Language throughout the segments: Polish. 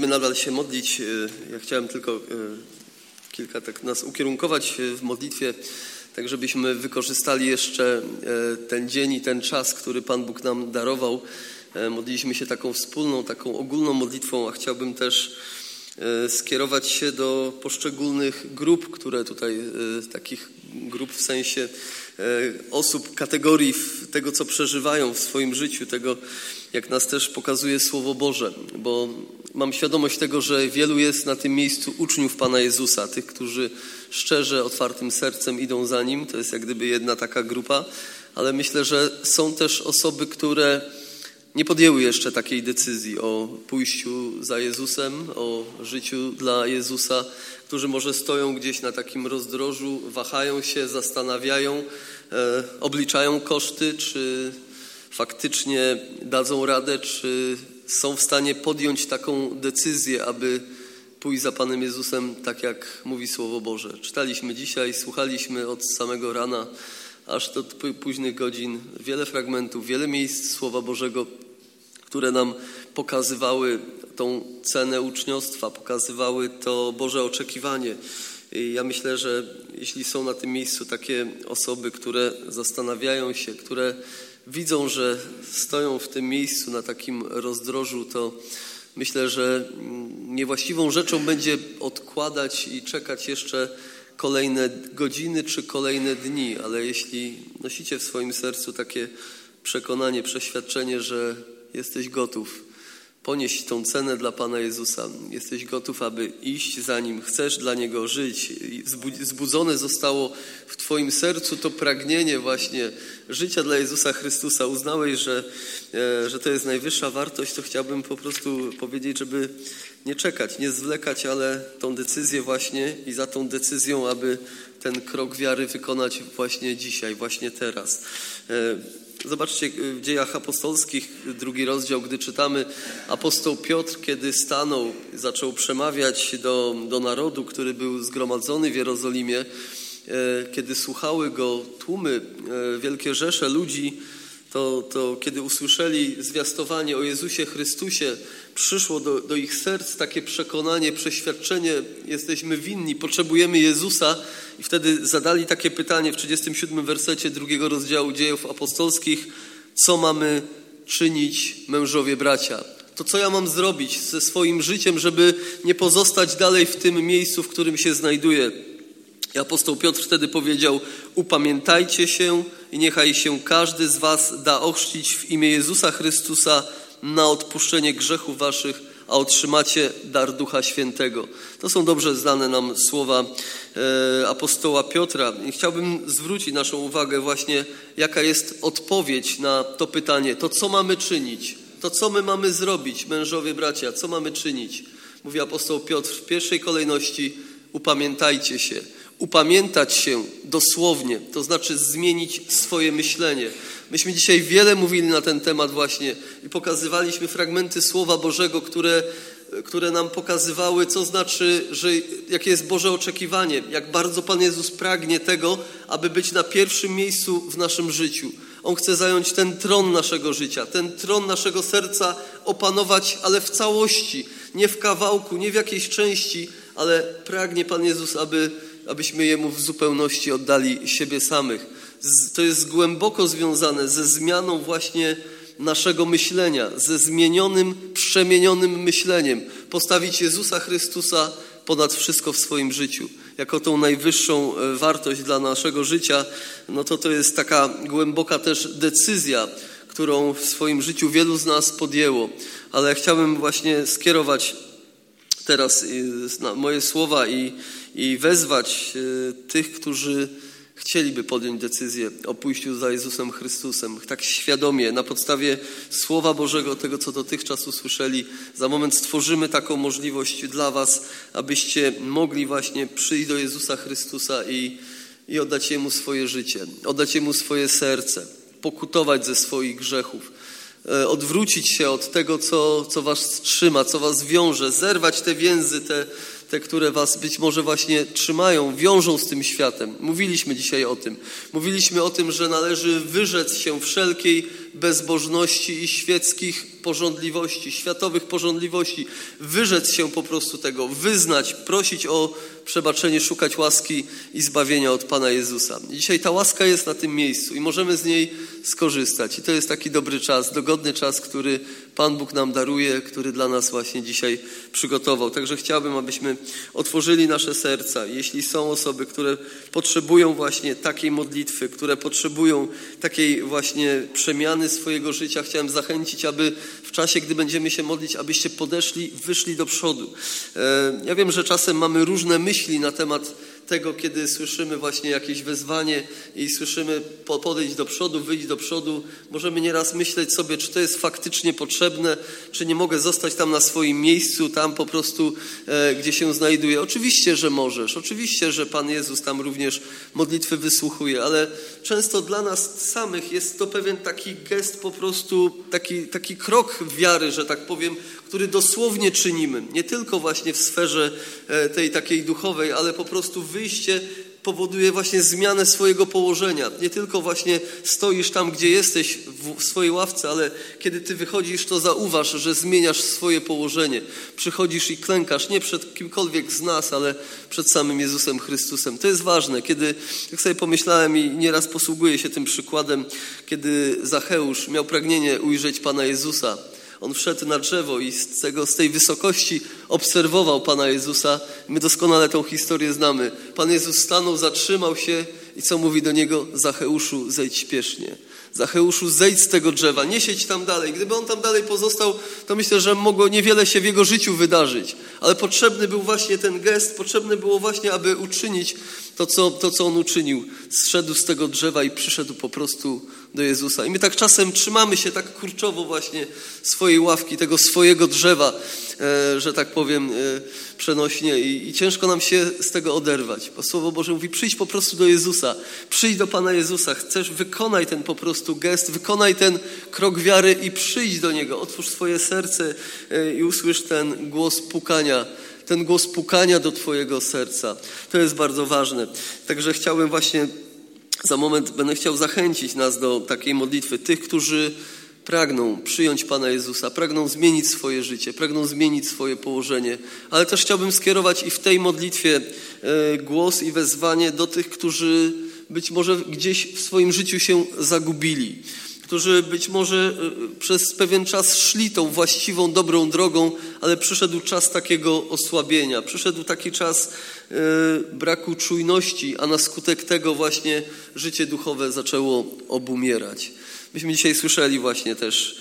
nadal się modlić. Ja chciałem tylko kilka tak nas ukierunkować w modlitwie, tak żebyśmy wykorzystali jeszcze ten dzień i ten czas, który Pan Bóg nam darował. Modliliśmy się taką wspólną, taką ogólną modlitwą, a chciałbym też skierować się do poszczególnych grup, które tutaj, takich grup w sensie osób, kategorii tego, co przeżywają w swoim życiu, tego, jak nas też pokazuje Słowo Boże, bo mam świadomość tego, że wielu jest na tym miejscu uczniów Pana Jezusa, tych, którzy szczerze, otwartym sercem idą za Nim. To jest jak gdyby jedna taka grupa, ale myślę, że są też osoby, które nie podjęły jeszcze takiej decyzji o pójściu za Jezusem, o życiu dla Jezusa, którzy może stoją gdzieś na takim rozdrożu, wahają się, zastanawiają, obliczają koszty, czy faktycznie dadzą radę, czy są w stanie podjąć taką decyzję, aby pójść za Panem Jezusem, tak jak mówi Słowo Boże. Czytaliśmy dzisiaj, słuchaliśmy od samego rana aż do późnych godzin wiele fragmentów, wiele miejsc Słowa Bożego, które nam pokazywały tą cenę uczniostwa, pokazywały to Boże oczekiwanie. I ja myślę, że jeśli są na tym miejscu takie osoby, które zastanawiają się, które widzą, że stoją w tym miejscu na takim rozdrożu, to myślę, że niewłaściwą rzeczą będzie odkładać i czekać jeszcze kolejne godziny czy kolejne dni, ale jeśli nosicie w swoim sercu takie przekonanie, przeświadczenie, że jesteś gotów ponieść tą cenę dla Pana Jezusa, jesteś gotów, aby iść za Nim, chcesz dla Niego żyć, zbudzone zostało w Twoim sercu to pragnienie właśnie życia dla Jezusa Chrystusa, uznałeś, że to jest najwyższa wartość, to chciałbym po prostu powiedzieć, żeby nie czekać, nie zwlekać, ale tą decyzję właśnie i za tą decyzją, aby ten krok wiary wykonać właśnie dzisiaj, właśnie teraz. Zobaczcie w Dziejach Apostolskich, 2 rozdział, gdy czytamy, apostoł Piotr, kiedy stanął, zaczął przemawiać do narodu, który był zgromadzony w Jerozolimie, kiedy słuchały go tłumy, wielkie rzesze ludzi, to kiedy usłyszeli zwiastowanie o Jezusie Chrystusie, przyszło do ich serc takie przekonanie, przeświadczenie, jesteśmy winni, potrzebujemy Jezusa. I wtedy zadali takie pytanie w 37 wersecie 2 rozdziału Dziejów Apostolskich: co mamy czynić, mężowie, bracia? To co ja mam zrobić ze swoim życiem, żeby nie pozostać dalej w tym miejscu, w którym się znajduję? I apostoł Piotr wtedy powiedział: upamiętajcie się i niechaj się każdy z was da ochrzcić w imię Jezusa Chrystusa na odpuszczenie grzechów waszych, a otrzymacie dar Ducha Świętego. To są dobrze znane nam słowa apostoła Piotra. I chciałbym zwrócić naszą uwagę właśnie, jaka jest odpowiedź na to pytanie. To co mamy czynić? To co my mamy zrobić, mężowie, bracia? Co mamy czynić? Mówi apostoł Piotr w pierwszej kolejności: upamiętajcie się. Upamiętać się dosłownie, to znaczy zmienić swoje myślenie. Myśmy dzisiaj wiele mówili na ten temat właśnie i pokazywaliśmy fragmenty Słowa Bożego, które nam pokazywały, co znaczy, jakie jest Boże oczekiwanie, jak bardzo Pan Jezus pragnie tego, aby być na pierwszym miejscu w naszym życiu. On chce zająć ten tron naszego życia, ten tron naszego serca opanować, ale w całości, nie w kawałku, nie w jakiejś części, ale pragnie Pan Jezus, abyśmy Jemu w zupełności oddali siebie samych. To jest głęboko związane ze zmianą właśnie naszego myślenia, ze zmienionym, przemienionym myśleniem. Postawić Jezusa Chrystusa ponad wszystko w swoim życiu. Jako tą najwyższą wartość dla naszego życia, no to jest taka głęboka też decyzja, którą w swoim życiu wielu z nas podjęło. Ale chciałbym właśnie skierować teraz moje słowa i wezwać tych, którzy chcieliby podjąć decyzję o pójściu za Jezusem Chrystusem, tak świadomie, na podstawie Słowa Bożego, tego co dotychczas usłyszeli. Za moment stworzymy taką możliwość dla was, abyście mogli właśnie przyjść do Jezusa Chrystusa i oddać Jemu swoje życie, oddać Jemu swoje serce, pokutować ze swoich grzechów, odwrócić się od tego, co was trzyma, co was wiąże, zerwać te więzy, te, które was być może właśnie trzymają, wiążą z tym światem. Mówiliśmy dzisiaj o tym. Mówiliśmy o tym, że należy wyrzec się wszelkiej bezbożności i świeckich pożądliwości, światowych pożądliwości. Wyrzec się po prostu tego, wyznać, prosić o przebaczenie, szukać łaski i zbawienia od Pana Jezusa. Dzisiaj ta łaska jest na tym miejscu i możemy z niej skorzystać. I to jest taki dobry czas, dogodny czas, który Pan Bóg nam daruje, który dla nas właśnie dzisiaj przygotował. Także chciałbym, abyśmy otworzyli nasze serca. Jeśli są osoby, które potrzebują właśnie takiej modlitwy, które potrzebują takiej właśnie przemiany swojego życia, chciałem zachęcić, aby w czasie, gdy będziemy się modlić, abyście podeszli, wyszli do przodu. Ja wiem, że czasem mamy różne myśli na temat tego, kiedy słyszymy właśnie jakieś wezwanie i słyszymy podejść do przodu, wyjść do przodu. Możemy nieraz myśleć sobie, czy to jest faktycznie potrzebne, czy nie mogę zostać tam na swoim miejscu, tam po prostu, gdzie się znajduję. Oczywiście, że możesz. Oczywiście, że Pan Jezus tam również modlitwy wysłuchuje, ale często dla nas samych jest to pewien taki gest po prostu, taki krok wiary, że tak powiem, który dosłownie czynimy. Nie tylko właśnie w sferze tej takiej duchowej, ale po prostu wyjście powoduje właśnie zmianę swojego położenia. Nie tylko właśnie stoisz tam, gdzie jesteś w swojej ławce, ale kiedy ty wychodzisz, to zauważ, że zmieniasz swoje położenie. Przychodzisz i klękasz nie przed kimkolwiek z nas, ale przed samym Jezusem Chrystusem. To jest ważne. Kiedy, jak sobie pomyślałem i nieraz posługuję się tym przykładem, kiedy Zacheusz miał pragnienie ujrzeć Pana Jezusa, on wszedł na drzewo i z tej wysokości obserwował Pana Jezusa. My doskonale tą historię znamy. Pan Jezus stanął, zatrzymał się i co mówi do niego? Zacheuszu, zejdź śpiesznie. Zacheuszu, zejdź z tego drzewa, nie siedź tam dalej. Gdyby on tam dalej pozostał, to myślę, że mogło niewiele się w jego życiu wydarzyć. Ale potrzebny był właśnie ten gest, potrzebne było właśnie, aby uczynić to, co on uczynił. Zszedł z tego drzewa i przyszedł po prostu do Jezusa. I my tak czasem trzymamy się tak kurczowo właśnie swojej ławki, tego swojego drzewa, że tak powiem przenośnie i ciężko nam się z tego oderwać. Bo Słowo Boże mówi, przyjdź po prostu do Jezusa, przyjdź do Pana Jezusa, chcesz, wykonaj ten po prostu gest, wykonaj ten krok wiary i przyjdź do Niego, otwórz swoje serce i usłysz ten głos pukania do Twojego serca. To jest bardzo ważne. Także chciałbym właśnie, za moment będę chciał zachęcić nas do takiej modlitwy. Tych, którzy pragną przyjąć Pana Jezusa, pragną zmienić swoje życie, pragną zmienić swoje położenie. Ale też chciałbym skierować i w tej modlitwie głos i wezwanie do tych, którzy być może gdzieś w swoim życiu się zagubili. Którzy być może przez pewien czas szli tą właściwą, dobrą drogą, ale przyszedł czas takiego osłabienia, przyszedł taki czas braku czujności, a na skutek tego właśnie życie duchowe zaczęło obumierać. Myśmy dzisiaj słyszeli właśnie też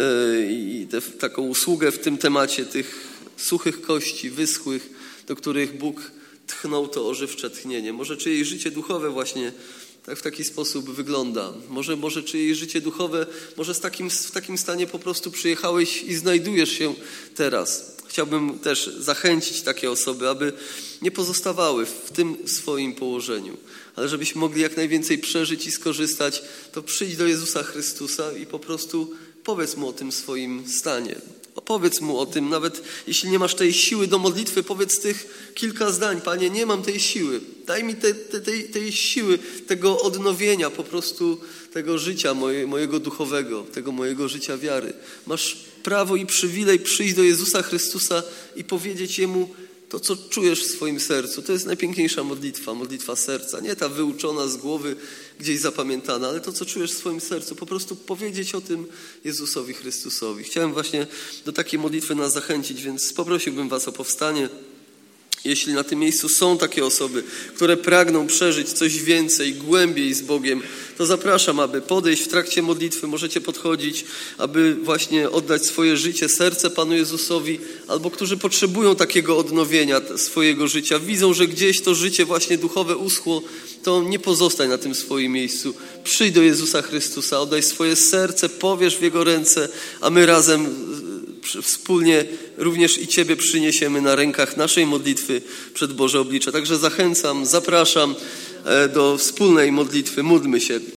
taką usługę w tym temacie tych suchych kości, wyschłych, do których Bóg tchnął to ożywcze tchnienie. Może czyjeś życie duchowe właśnie tak w taki sposób wygląda. Może czyjeś życie duchowe, może w takim stanie po prostu przyjechałeś i znajdujesz się teraz. Chciałbym też zachęcić takie osoby, aby nie pozostawały w tym swoim położeniu, ale żebyśmy mogli jak najwięcej przeżyć i skorzystać, to przyjdź do Jezusa Chrystusa i po prostu powiedz Mu o tym swoim stanie. Opowiedz Mu o tym, nawet jeśli nie masz tej siły do modlitwy, powiedz tych kilka zdań. Panie, nie mam tej siły. Daj mi tej siły, tego odnowienia po prostu tego życia mojego duchowego, tego mojego życia wiary. Masz prawo i przywilej przyjść do Jezusa Chrystusa i powiedzieć Jemu to, co czujesz w swoim sercu. To jest najpiękniejsza modlitwa serca. Nie ta wyuczona z głowy, gdzieś zapamiętana, ale to, co czujesz w swoim sercu. Po prostu powiedzieć o tym Jezusowi Chrystusowi. Chciałem właśnie do takiej modlitwy nas zachęcić, więc poprosiłbym was o powstanie. Jeśli na tym miejscu są takie osoby, które pragną przeżyć coś więcej, głębiej z Bogiem, to zapraszam, aby podejść w trakcie modlitwy. Możecie podchodzić, aby właśnie oddać swoje życie, serce Panu Jezusowi, albo którzy potrzebują takiego odnowienia swojego życia. Widzą, że gdzieś to życie właśnie duchowe uschło, to nie pozostań na tym swoim miejscu. Przyjdź do Jezusa Chrystusa, oddaj swoje serce, powierz w Jego ręce, a my razem wspólnie również i Ciebie przyniesiemy na rękach naszej modlitwy przed Boże oblicze. Także zachęcam, zapraszam do wspólnej modlitwy. Módlmy się.